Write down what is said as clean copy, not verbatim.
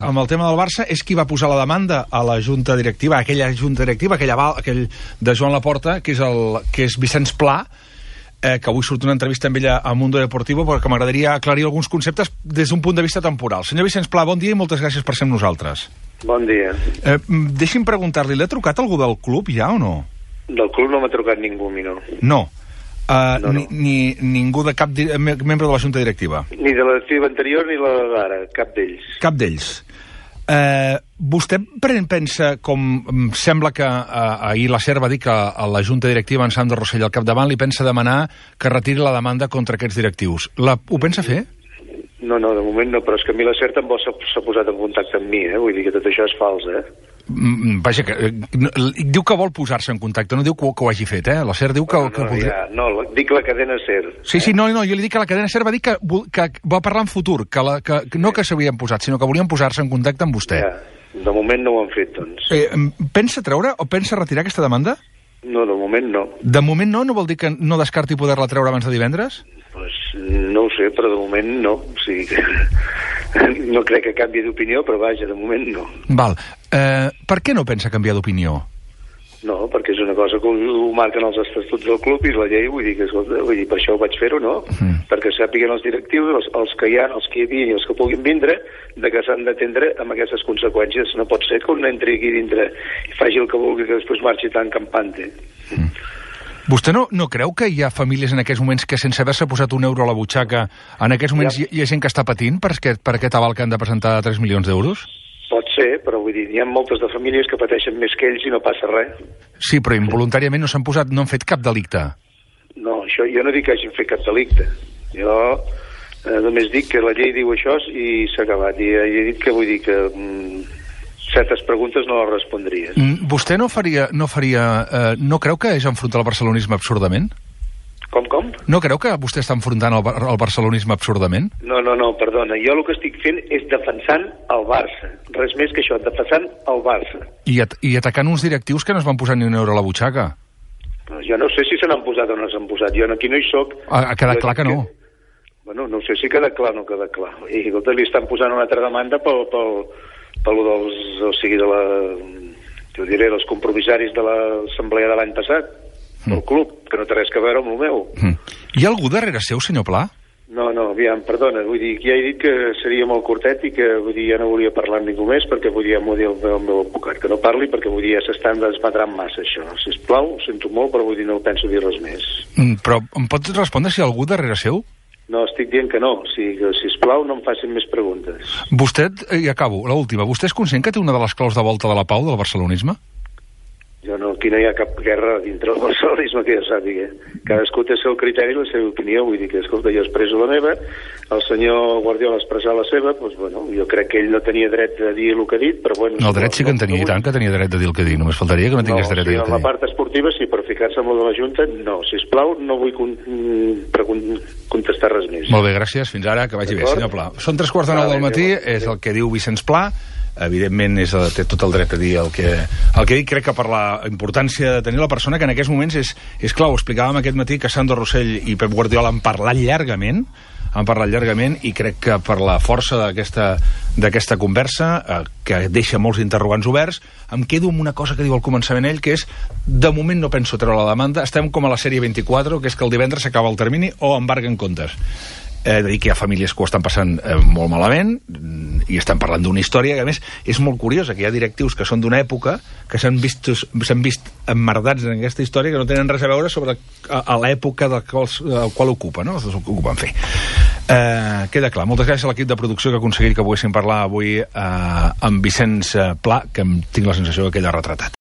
amb el tema del Barça és qui va posar la demanda a la junta directiva, aquella junta directiva, aquell de Joan Laporta, que és Vicenç Pla, que avui surt una entrevista amb ella a Mundo Deportivo, perquè m'agradaria aclarir alguns conceptes des d'un punt de vista temporal. Senyor Vicenç Pla, bon dia i moltes gràcies per ser amb nosaltres. Bon dia. Deixi'm preguntar-li, l'ha trucat algú del club ja o no? Del club no m'ha trucat ningú, a mi no. No. No. Ni ningú de cap membre de la junta directiva? Ni de la directiva anterior ni la d'ara, cap d'ells. Cap d'ells. Vostè pensa, com sembla que ahir la SER va dir que a la junta directiva en Sandro Rosell al capdavant li pensa demanar que retiri la demanda contra aquests directius. Ho pensa fer? No, de moment no, però és que a mi la SER també s'ha posat en contacte amb mi, vull dir que tot això és fals, Vaja, diu que vol posar-se en contacte, no diu que ho hagi fet, La SER diu que... No, dic la cadena SER. Sí, no, jo li dic que la cadena SER va dir que va parlar en futur, que no que s'havien posat, sinó que volien posar-se en contacte amb vostè. Ja, de moment no ho han fet, doncs. Pensa treure o pensa retirar aquesta demanda? No, de moment no. De moment no? No vol dir que no descarti poder-la treure abans de divendres? Pues no ho sé, però de moment no. O sigui que no crec que canvi d'opinió, però vaja, de moment no. Val. Per què no pensa canviar d'opinió? No, perquè és una cosa que ho marquen els estatuts del club i la llei, vull dir que, escolta, per això ho vaig fer-ho, no? Perquè sàpiguen els directius, els que hi ha, els que hi havia i els que puguin vindre, de que s'han d'atendre amb aquestes conseqüències. No pot ser que un entri aquí dintre i faci el que vulgui, que després marxi tan campante. Vostè no creu que hi ha famílies en aquests moments que sense haver-se posat un euro a la butxaca, en aquests moments hi ha gent que està patint per aquest aval que han de presentar de 3 milions d'euros? Pot ser, però vull dir, hi ha moltes de famílies que pateixen més que ells i no passa res. Sí, però involuntàriament no han fet cap delicte. No, jo no dic que hagin fet cap delicte. Jo només dic que la llei diu això i s'ha acabat. I he dit que vull dir que certes preguntes no les respondries. Vostè no creu que és enfrontar el barcelonisme absurdament? Com? No creu que vostè està enfrontant el barcelonisme absurdament? No, perdona. Jo el que estic fent és defensant el Barça. Res més que això, defensant el Barça. I atacant uns directius que no es van posar ni un euro a la butxaca. Jo no sé si se n'han posat o no s'han posat. Jo aquí no hi soc. Ha quedat clar que no. Bueno, no sé si queda clar o no queda clar. I escolta, li estan posant una altra demanda pel dels... O sigui, dels compromissaris de l'assemblea de l'any passat. El club, que no té res a veure amb el meu. Hi ha algú darrere seu, senyor Pla? No, aviam, perdona, vull dir, ja he dit que seria molt curtet i que, vull dir, ja no volia parlar amb ningú més perquè, vull dir, ja m'ho diu el meu advocat, que no parli perquè, vull dir, ja s'estan desmadrant massa, això. Sisplau, ho sento molt, però, vull dir, no penso dir res més. Però em pot respondre si hi ha algú darrere seu? No, estic dient que no, o sigui, que, sisplau, no em facin més preguntes. Vostè, i acabo, l'última, vostè és conscient que té una de les claus de volta de la pau del barcelonisme? Jo no, aquí no hi ha cap guerra dintre del barcelonisme que jo sàpiga. Cadascú té el seu criteri i la seva opinió. Vull dir que, escolta, jo expresso la meva, el senyor Guardiola expressar la seva, doncs, bueno, jo crec que ell no tenia dret de dir el que ha dit, però, bueno... No, el dret sí que en tenia, i tant que tenia dret de dir el que ha dit. Només faltaria que no tingués dret de dir el que ha dit. En la part esportiva sí, però ficar-se amb la de la Junta, no. Sisplau, no vull contestar res més. Molt bé, gràcies. Fins ara, que vagi bé, senyor Pla. Són 3:45 del matí, és el que diu Vicenç Pla. Evidentment té tot el dret a dir el que dic. Crec que per la importància de tenir la persona que en aquests moments és clau. Explicàvem aquest matí que Sandro Rosell i Pep Guardiola han parlat llargament i crec que per la força d'aquesta conversa, que deixa molts interrogants oberts, em quedo amb una cosa que diu al començament ell, que és, de moment no penso treure la demanda, estem com a la sèrie 24, que és que el divendres s'acaba el termini o embarguen comptes. De dir que hi ha famílies que ho estan passant molt malament i estan parlant d'una història que, a més, és molt curiosa, que hi ha directius que són d'una època que s'han vist emmerdats en aquesta història que no tenen res a veure sobre l'època del qual ocupa, no? En fi. Queda clar. Moltes gràcies a l'equip de producció que ha aconseguit que poguéssim parlar avui amb Vicenç Pla, que tinc la sensació que ell ha retratat.